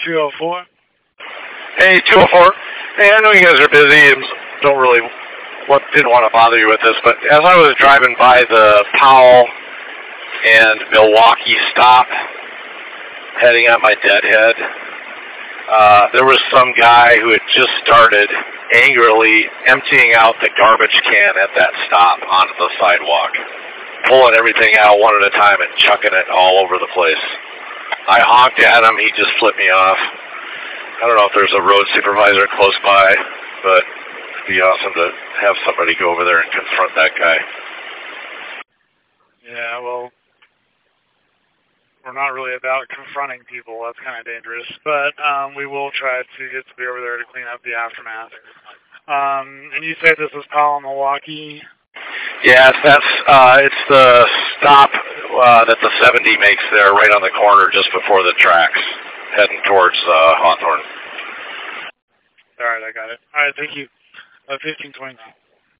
204. Hey, 204. Hey, I know you guys are busy and didn't want to bother you with this, but as I was driving by the Powell and Milwaukee stop, heading at my deadhead, there was some guy who had just started angrily emptying out the garbage can at that stop onto the sidewalk, pulling everything out one at a time and chucking it all over the place. I honked at him. He just flipped me off. I don't know if there's a road supervisor close by, but it'd be awesome to have somebody go over there and confront that guy. Yeah, well, we're not really about confronting people. That's kind of dangerous. But we will try to get to be over there to clean up the aftermath. And you said this was Powell, Milwaukee? Yes, it's the stop that the 70 makes there right on the corner just before the tracks, heading towards Hawthorne. All right, I got it. All right, thank you. 1522.